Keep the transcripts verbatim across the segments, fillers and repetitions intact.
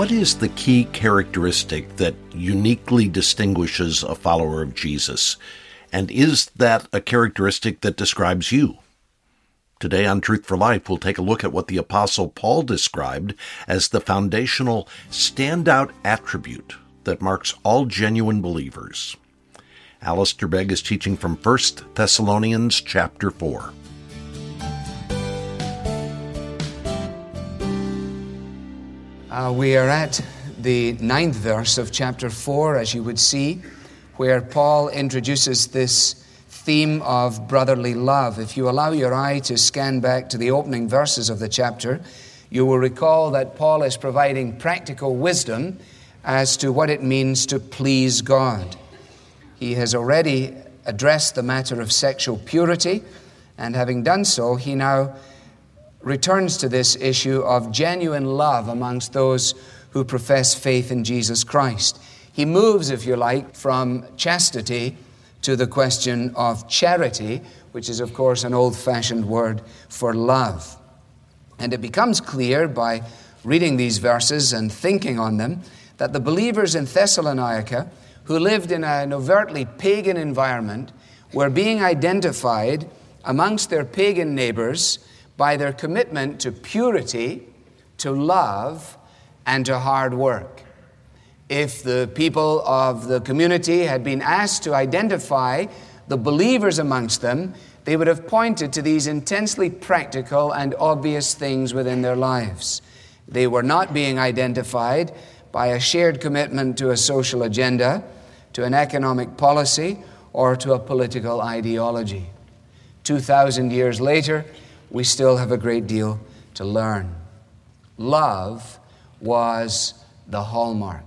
What is the key characteristic that uniquely distinguishes a follower of Jesus? And is that a characteristic that describes you? Today on Truth for Life, we'll take a look at what the Apostle Paul described as the foundational standout attribute that marks all genuine believers. Alistair Begg is teaching from First Thessalonians chapter four. Uh, we are at the ninth verse of chapter four, as you would see, where Paul introduces this theme of brotherly love. If you allow your eye to scan back to the opening verses of the chapter, you will recall that Paul is providing practical wisdom as to what it means to please God. He has already addressed the matter of sexual purity, and having done so, he now returns to this issue of genuine love amongst those who profess faith in Jesus Christ. He moves, if you like, from chastity to the question of charity, which is, of course, an old-fashioned word for love. And it becomes clear by reading these verses and thinking on them that the believers in Thessalonica, who lived in an overtly pagan environment, were being identified amongst their pagan neighbors by their commitment to purity, to love, and to hard work. If the people of the community had been asked to identify the believers amongst them, they would have pointed to these intensely practical and obvious things within their lives. They were not being identified by a shared commitment to a social agenda, to an economic policy, or to a political ideology. Two thousand years later, we still have a great deal to learn. Love was the hallmark.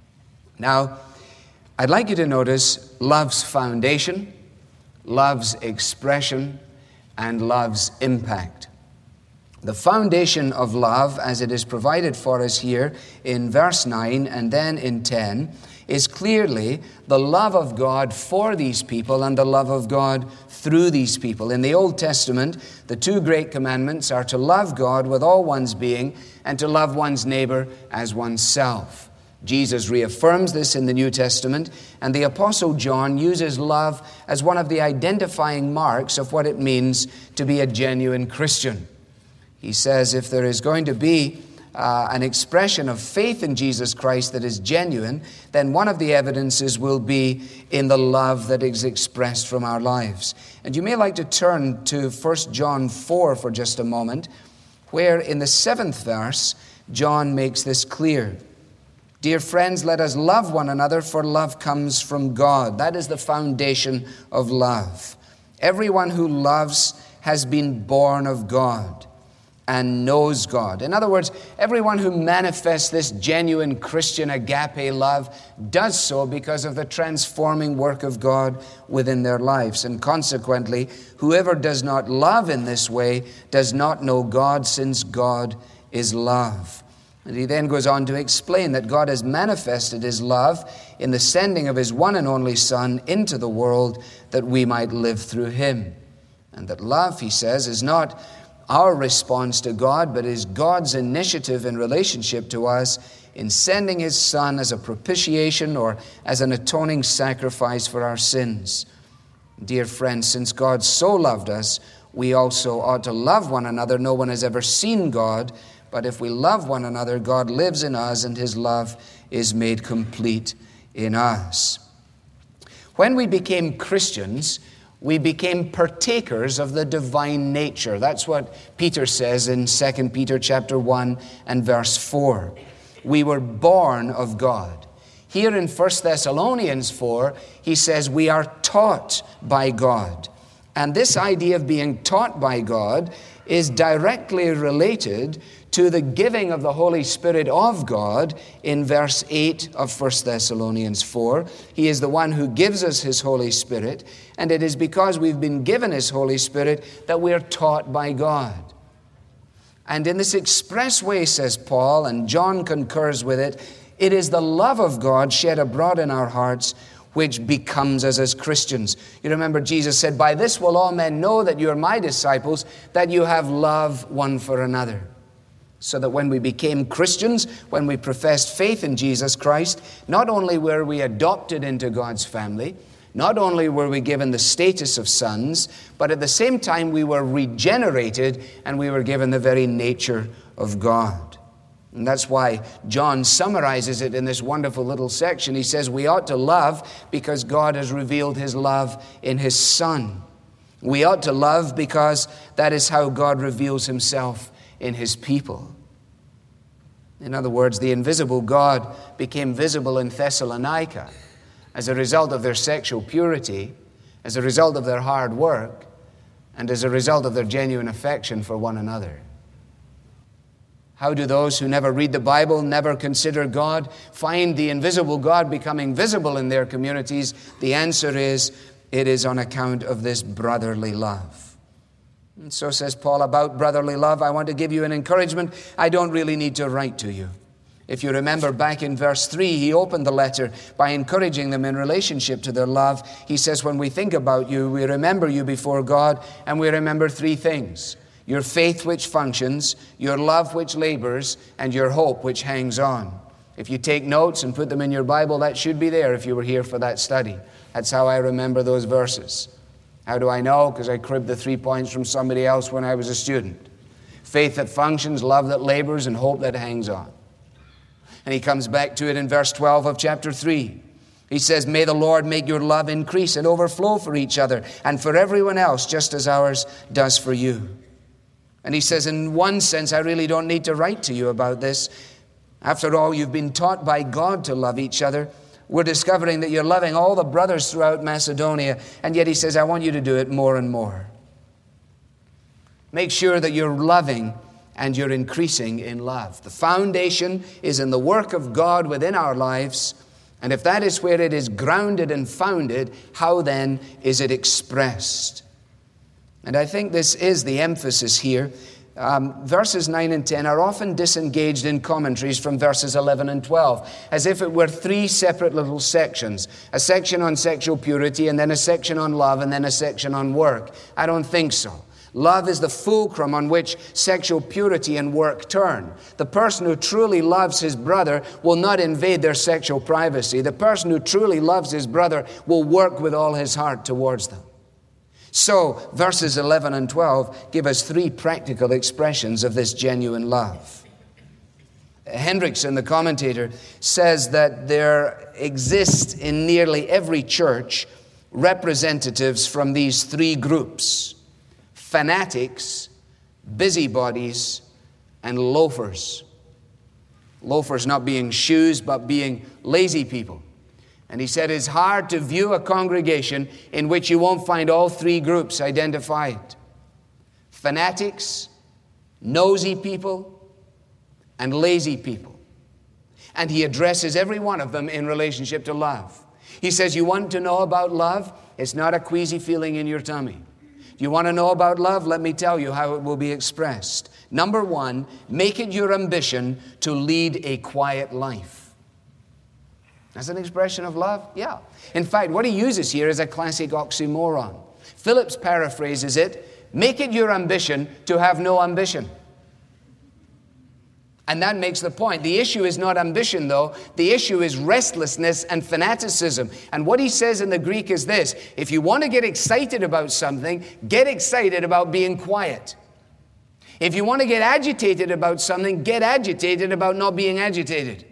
Now, I'd like you to notice love's foundation, love's expression, and love's impact. The foundation of love, as it is provided for us here in verse nine and then in ten, is clearly the love of God for these people and the love of God through these people. In the Old Testament, the two great commandments are to love God with all one's being and to love one's neighbor as oneself. Jesus reaffirms this in the New Testament, and the Apostle John uses love as one of the identifying marks of what it means to be a genuine Christian. He says if there is going to be uh, an expression of faith in Jesus Christ that is genuine, then one of the evidences will be in the love that is expressed from our lives. And you may like to turn to First John four for just a moment, where in the seventh verse, John makes this clear. Dear friends, let us love one another, for love comes from God. That is the foundation of love. Everyone who loves has been born of God and knows God. In other words, everyone who manifests this genuine Christian agape love does so because of the transforming work of God within their lives. And consequently, whoever does not love in this way does not know God, since God is love. And he then goes on to explain that God has manifested His love in the sending of His one and only Son into the world that we might live through Him. And that love, he says, is not our response to God, but is God's initiative in relationship to us in sending His Son as a propitiation or as an atoning sacrifice for our sins. Dear friends, since God so loved us, we also ought to love one another. No one has ever seen God, but if we love one another, God lives in us and His love is made complete in us. When we became Christians, we became partakers of the divine nature. That's what Peter says in Second Peter chapter one and verse four. We were born of God. Here in First Thessalonians four, he says we are taught by God. And this idea of being taught by God is directly related to the giving of the Holy Spirit of God in verse eight of First Thessalonians four. He is the one who gives us His Holy Spirit, and it is because we've been given His Holy Spirit that we are taught by God. And in this express way, says Paul, and John concurs with it, it is the love of God shed abroad in our hearts which becomes us as Christians. You remember Jesus said, by this will all men know that you are my disciples, that you have love one for another. So that when we became Christians, when we professed faith in Jesus Christ, not only were we adopted into God's family, not only were we given the status of sons, but at the same time we were regenerated and we were given the very nature of God. And that's why John summarizes it in this wonderful little section. He says we ought to love because God has revealed His love in His Son. We ought to love because that is how God reveals Himself in His people. In other words, the invisible God became visible in Thessalonica as a result of their sexual purity, as a result of their hard work, and as a result of their genuine affection for one another. How do those who never read the Bible, never consider God, find the invisible God becoming visible in their communities? The answer is, it is on account of this brotherly love. And so says Paul about brotherly love. I want to give you an encouragement. I don't really need to write to you. If you remember back in verse three, he opened the letter by encouraging them in relationship to their love. He says, when we think about you, we remember you before God, and we remember three things: your faith which functions, your love which labors, and your hope which hangs on. If you take notes and put them in your Bible, that should be there if you were here for that study. That's how I remember those verses. How do I know? Because I cribbed the three points from somebody else when I was a student. Faith that functions, love that labors, and hope that hangs on. And he comes back to it in verse twelve of chapter three. He says, may the Lord make your love increase and overflow for each other and for everyone else, just as ours does for you. And he says, in one sense, I really don't need to write to you about this. After all, you've been taught by God to love each other. We're discovering that you're loving all the brothers throughout Macedonia, and yet he says, I want you to do it more and more. Make sure that you're loving and you're increasing in love. The foundation is in the work of God within our lives, and if that is where it is grounded and founded, how then is it expressed? And I think this is the emphasis here. Um, verses nine and ten are often disengaged in commentaries from verses eleven and twelve, as if it were three separate little sections. A section on sexual purity, and then a section on love, and then a section on work. I don't think so. Love is the fulcrum on which sexual purity and work turn. The person who truly loves his brother will not invade their sexual privacy. The person who truly loves his brother will work with all his heart towards them. So, verses eleven and twelve give us three practical expressions of this genuine love. Hendrickson, the commentator, says that there exist in nearly every church representatives from these three groups: fanatics, busybodies, and loafers. Loafers not being shoes, but being lazy people. And he said it's hard to view a congregation in which you won't find all three groups identified: fanatics, nosy people, and lazy people. And he addresses every one of them in relationship to love. He says, you want to know about love? It's not a queasy feeling in your tummy. Do you want to know about love? Let me tell you how it will be expressed. Number one, make it your ambition to lead a quiet life. That's an expression of love? Yeah. In fact, what he uses here is a classic oxymoron. Phillips paraphrases it: make it your ambition to have no ambition. And that makes the point. The issue is not ambition, though. The issue is restlessness and fanaticism. And what he says in the Greek is this: if you want to get excited about something, get excited about being quiet. If you want to get agitated about something, get agitated about not being agitated.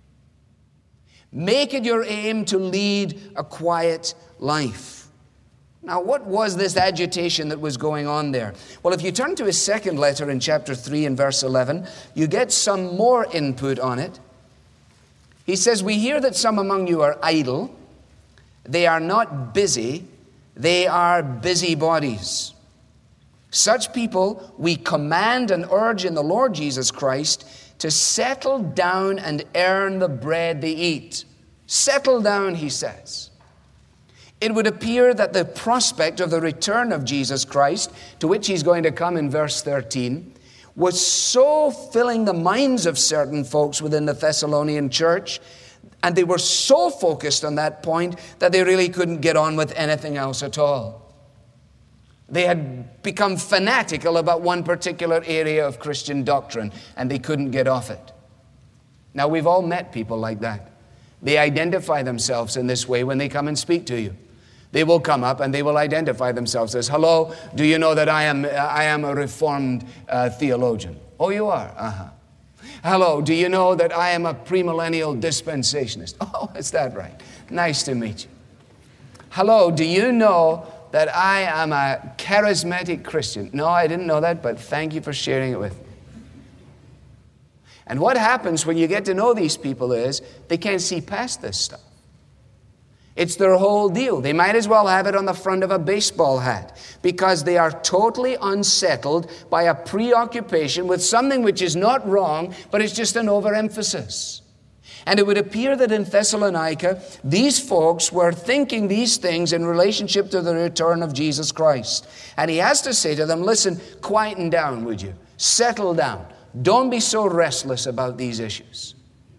Make it your aim to lead a quiet life. Now, what was this agitation that was going on there? Well, if you turn to his second letter in chapter three and verse eleven, you get some more input on it. He says, we hear that some among you are idle. They are not busy. They are busybodies. Such people we command and urge in the Lord Jesus Christ to settle down and earn the bread they eat. Settle down, he says. It would appear that the prospect of the return of Jesus Christ, to which he's going to come in verse thirteen, was so filling the minds of certain folks within the Thessalonian church, and they were so focused on that point that they really couldn't get on with anything else at all. They had become fanatical about one particular area of Christian doctrine, and they couldn't get off it. Now, we've all met people like that. They identify themselves in this way when they come and speak to you. They will come up and they will identify themselves as, hello, do you know that I am I am a Reformed uh, theologian? Oh, you are? Uh-huh. Hello, do you know that I am a premillennial dispensationist? Oh, is that right? Nice to meet you. Hello, do you know that I am a charismatic Christian? No, I didn't know that, but thank you for sharing it with me. And what happens when you get to know these people is they can't see past this stuff. It's their whole deal. They might as well have it on the front of a baseball hat because they are totally unsettled by a preoccupation with something which is not wrong, but it's just an overemphasis. And it would appear that in Thessalonica, these folks were thinking these things in relationship to the return of Jesus Christ. And he has to say to them, listen, quieten down, would you? Settle down. Don't be so restless about these issues.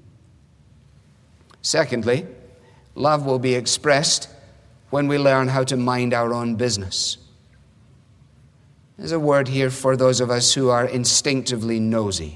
Secondly, love will be expressed when we learn how to mind our own business. There's a word here for those of us who are instinctively nosy.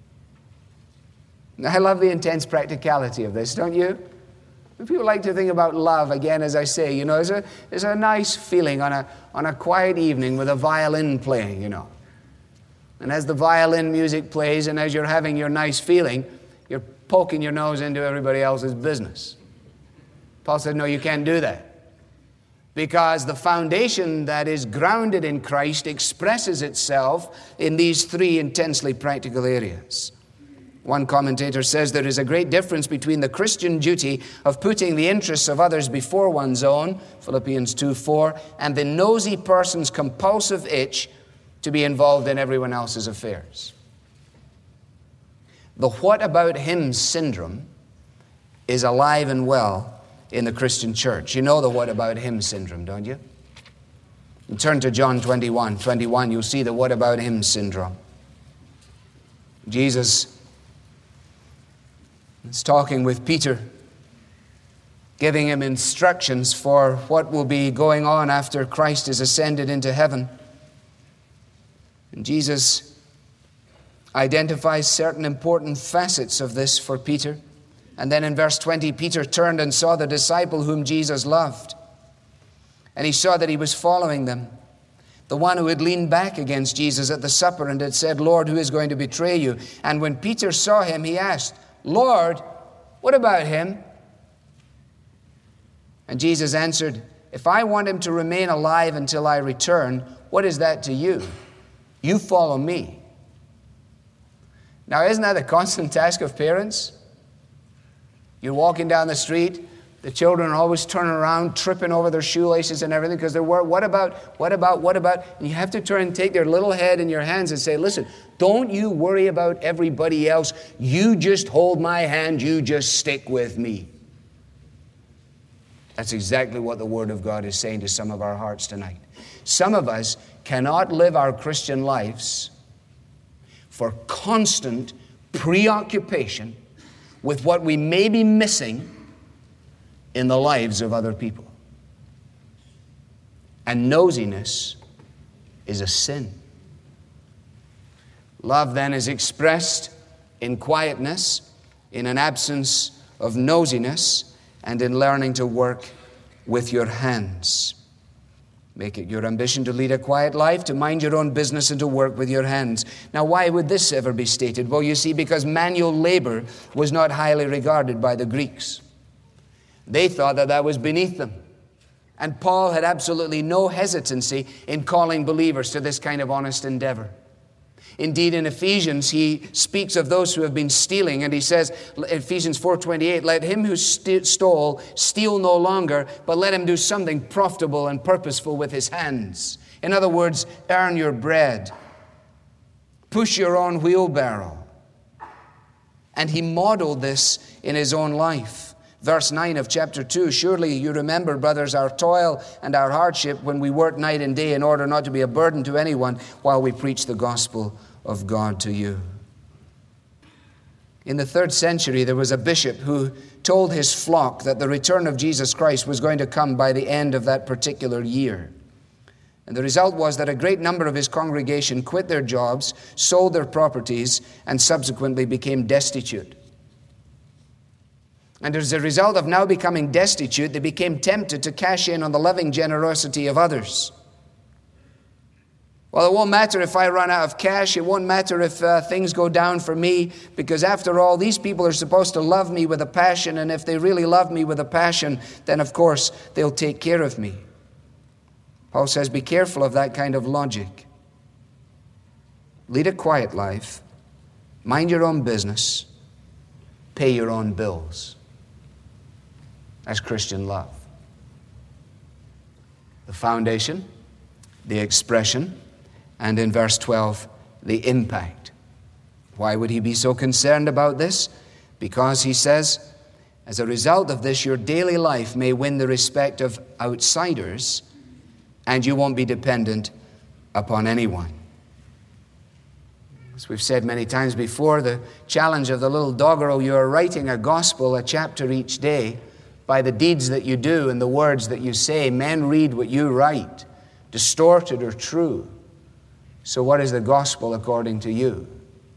I love the intense practicality of this, don't you? People like to think about love, again, as I say, you know, there's a, there's a nice feeling on a, on a quiet evening with a violin playing, you know. And as the violin music plays and as you're having your nice feeling, you're poking your nose into everybody else's business. Paul said, no, you can't do that. Because the foundation that is grounded in Christ expresses itself in these three intensely practical areas. One commentator says there is a great difference between the Christian duty of putting the interests of others before one's own, Philippians two four, and the nosy person's compulsive itch to be involved in everyone else's affairs. The what about him syndrome is alive and well in the Christian church. You know the what about him syndrome, don't you? You turn to John twenty-one. twenty-one, you'll see the what about him syndrome. Jesus is talking with Peter, giving him instructions for what will be going on after Christ is ascended into heaven. And Jesus identifies certain important facets of this for Peter. And then in verse twenty, Peter turned and saw the disciple whom Jesus loved. And he saw that he was following them. The one who had leaned back against Jesus at the supper and had said, Lord, who is going to betray you? And when Peter saw him, he asked, Lord, what about him? And Jesus answered, if I want him to remain alive until I return, what is that to you? You follow me. Now, isn't that a constant task of parents? You're walking down the street, the children are always turning around, tripping over their shoelaces and everything because they're worried, what about, what about, what about? And you have to turn and take their little head in your hands and say, listen, don't you worry about everybody else. You just hold my hand. You just stick with me. That's exactly what the Word of God is saying to some of our hearts tonight. Some of us cannot live our Christian lives for constant preoccupation with what we may be missing in the lives of other people. And nosiness is a sin. Love then is expressed in quietness, in an absence of nosiness, and in learning to work with your hands. Make it your ambition to lead a quiet life, to mind your own business, and to work with your hands. Now, why would this ever be stated? Well, you see, because manual labor was not highly regarded by the Greeks. They thought that that was beneath them. And Paul had absolutely no hesitancy in calling believers to this kind of honest endeavor. Indeed, in Ephesians, he speaks of those who have been stealing, and he says, Ephesians four twenty-eight, let him who st- stole steal no longer, but let him do something profitable and purposeful with his hands. In other words, earn your bread. Push your own wheelbarrow. And he modeled this in his own life. Verse nine of chapter two, surely you remember, brothers, our toil and our hardship when we work night and day in order not to be a burden to anyone while we preach the gospel of God to you. In the third century, there was a bishop who told his flock that the return of Jesus Christ was going to come by the end of that particular year. And the result was that a great number of his congregation quit their jobs, sold their properties, and subsequently became destitute. And as a result of now becoming destitute, they became tempted to cash in on the loving generosity of others. Well, it won't matter if I run out of cash. It won't matter if uh, things go down for me, because after all, these people are supposed to love me with a passion, and if they really love me with a passion, then of course they'll take care of me. Paul says, be careful of that kind of logic. Lead a quiet life. Mind your own business. Pay your own bills. That's Christian love. The foundation, the expression, and in verse twelve, the impact. Why would he be so concerned about this? Because he says, as a result of this, your daily life may win the respect of outsiders, and you won't be dependent upon anyone. As we've said many times before, the challenge of the little doggerel, you are writing a gospel, a chapter each day, by the deeds that you do and the words that you say. Men read what you write, distorted or true. So what is the gospel according to you?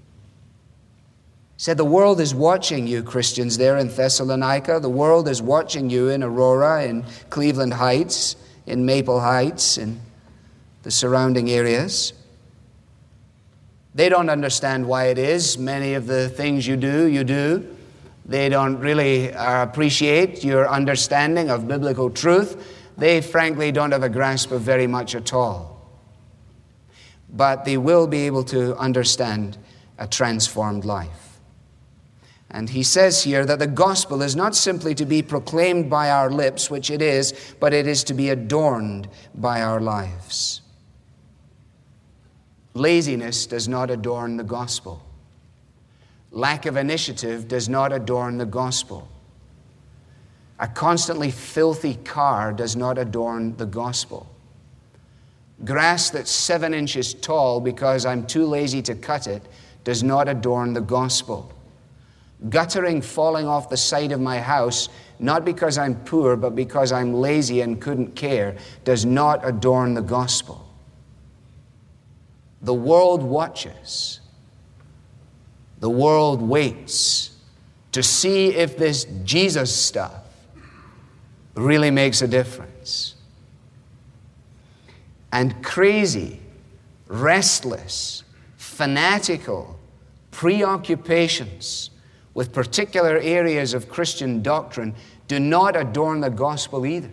He said the world is watching you, Christians, there in Thessalonica. The world is watching you in Aurora, in Cleveland Heights, in Maple Heights, in the surrounding areas. They don't understand why it is. Many of the things you do, you do. They don't really uh, appreciate your understanding of biblical truth. They frankly don't have a grasp of very much at all. But they will be able to understand a transformed life. And he says here that the gospel is not simply to be proclaimed by our lips, which it is, but it is to be adorned by our lives. Laziness does not adorn the gospel. Lack of initiative does not adorn the gospel. A constantly filthy car does not adorn the gospel. Grass that's seven inches tall because I'm too lazy to cut it does not adorn the gospel. Guttering falling off the side of my house, not because I'm poor, but because I'm lazy and couldn't care, does not adorn the gospel. The world watches. The world waits to see if this Jesus stuff really makes a difference. And crazy, restless, fanatical preoccupations with particular areas of Christian doctrine do not adorn the gospel either.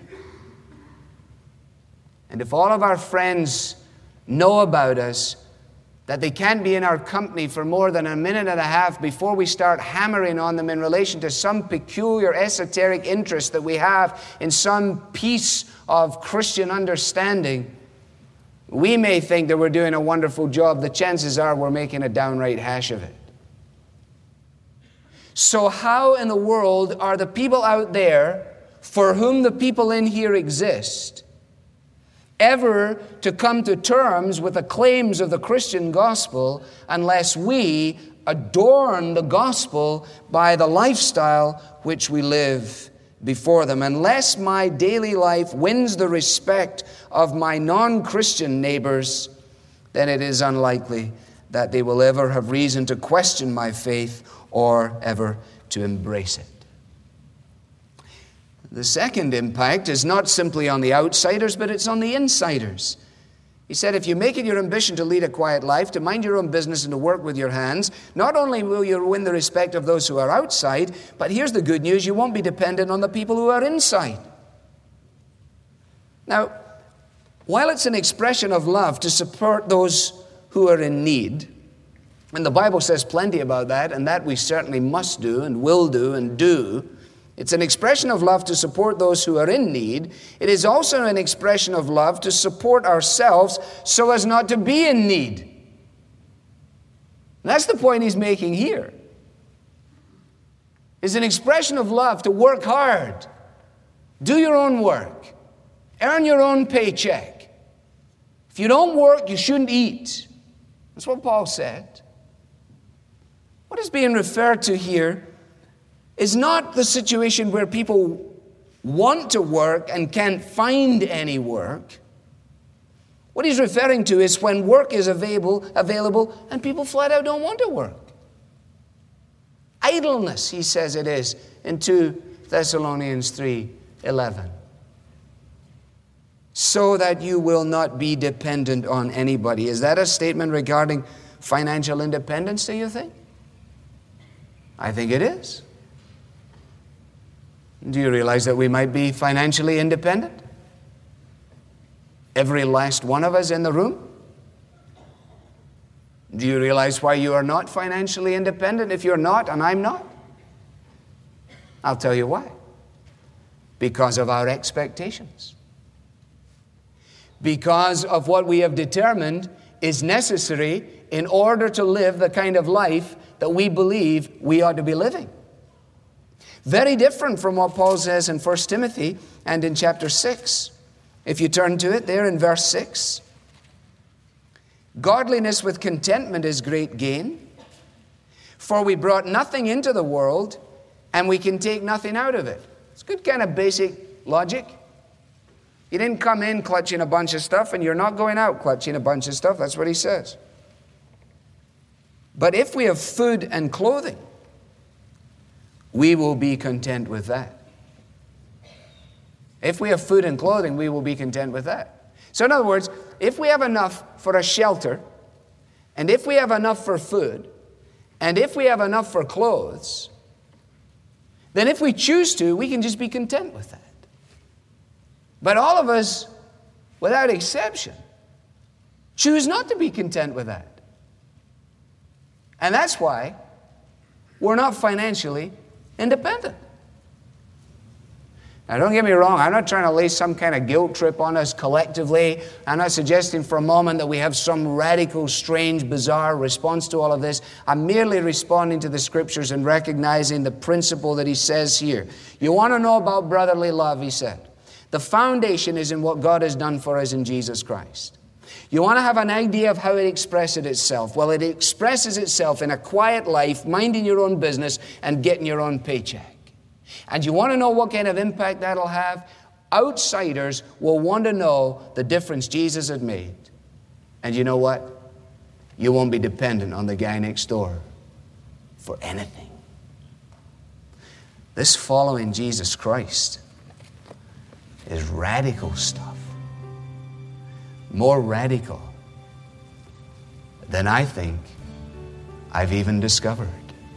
And if all of our friends know about us, that they can't be in our company for more than a minute and a half before we start hammering on them in relation to some peculiar esoteric interest that we have in some piece of Christian understanding, we may think that we're doing a wonderful job. The chances are we're making a downright hash of it. So how in the world are the people out there for whom the people in here exist ever to come to terms with the claims of the Christian gospel unless we adorn the gospel by the lifestyle which we live before them? Unless my daily life wins the respect of my non-Christian neighbors, then it is unlikely that they will ever have reason to question my faith or ever to embrace it. The second impact is not simply on the outsiders, but it's on the insiders. He said, if you make it your ambition to lead a quiet life, to mind your own business and to work with your hands, not only will you win the respect of those who are outside, but here's the good news, you won't be dependent on the people who are inside. Now, while it's an expression of love to support those who are in need, and the Bible says plenty about that, and that we certainly must do and will do and do, it's an expression of love to support those who are in need. It is also an expression of love to support ourselves so as not to be in need. And that's the point he's making here. It's an expression of love to work hard, do your own work, earn your own paycheck. If you don't work, you shouldn't eat. That's what Paul said. What is being referred to here is not the situation where people want to work and can't find any work, What he's referring to is when work is available, available and people flat out don't want to work. Idleness, he says it is in Second Thessalonians three eleven. So that you will not be dependent on anybody. Is that a statement regarding financial independence, do you think? I think it is. Do you realize that we might be financially independent? Every last one of us in the room? Do you realize why you are not financially independent if you're not and I'm not? I'll tell you why. Because of our expectations. Because of what we have determined is necessary in order to live the kind of life that we believe we ought to be living. Very different from what Paul says in First Timothy and in chapter six. If you turn to it there in verse six. Godliness with contentment is great gain, for we brought nothing into the world, and we can take nothing out of it. It's good kind of basic logic. You didn't come in clutching a bunch of stuff, and you're not going out clutching a bunch of stuff. That's what he says. But if we have food and clothing, we will be content with that. If we have food and clothing, we will be content with that. So in other words, if we have enough for a shelter, and if we have enough for food, and if we have enough for clothes, then if we choose to, we can just be content with that. But all of us, without exception, choose not to be content with that. And that's why we're not financially independent. Now, don't get me wrong. I'm not trying to lay some kind of guilt trip on us collectively. I'm not suggesting for a moment that we have some radical, strange, bizarre response to all of this. I'm merely responding to the Scriptures and recognizing the principle that he says here. You want to know about brotherly love, he said. The foundation is in what God has done for us in Jesus Christ. You want to have an idea of how it expresses itself? Well, it expresses itself in a quiet life, minding your own business and getting your own paycheck. And you want to know what kind of impact that'll have? Outsiders will want to know the difference Jesus had made. And you know what? You won't be dependent on the guy next door for anything. This following Jesus Christ is radical stuff. More radical than I think I've even discovered.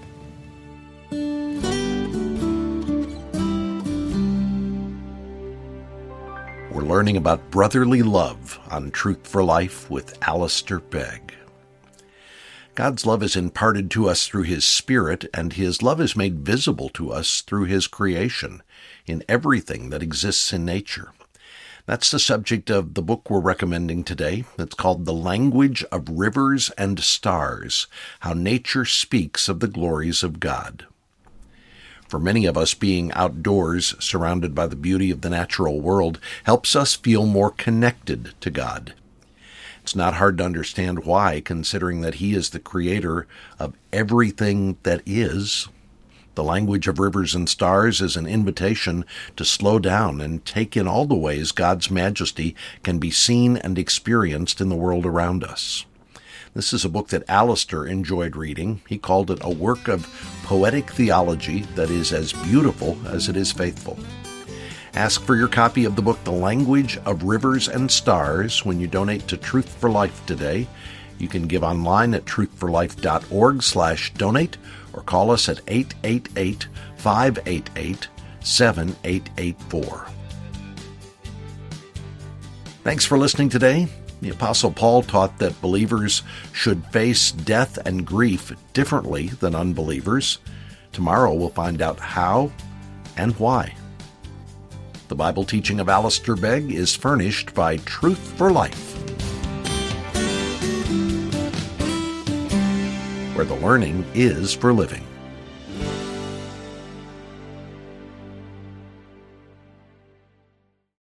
We're learning about brotherly love on Truth for Life with Alistair Begg. God's love is imparted to us through His Spirit, and His love is made visible to us through His creation, in everything that exists in nature. That's the subject of the book we're recommending today. It's called The Language of Rivers and Stars, How Nature Speaks of the Glories of God. For many of us, being outdoors, surrounded by the beauty of the natural world, helps us feel more connected to God. It's not hard to understand why, considering that He is the creator of everything that is. The language of rivers and stars is an invitation to slow down and take in all the ways God's majesty can be seen and experienced in the world around us. This is a book that Alistair enjoyed reading. He called it a work of poetic theology that is as beautiful as it is faithful. Ask for your copy of the book, The Language of Rivers and Stars, when you donate to Truth for Life today. You can give online at truthforlife.org slash donate or call us at eight eight eight, five eight eight, seven eight eight four. Thanks for listening today. The Apostle Paul taught that believers should face death and grief differently than unbelievers. Tomorrow we'll find out how and why. The Bible teaching of Alistair Begg is furnished by Truth for Life, where the learning is for living.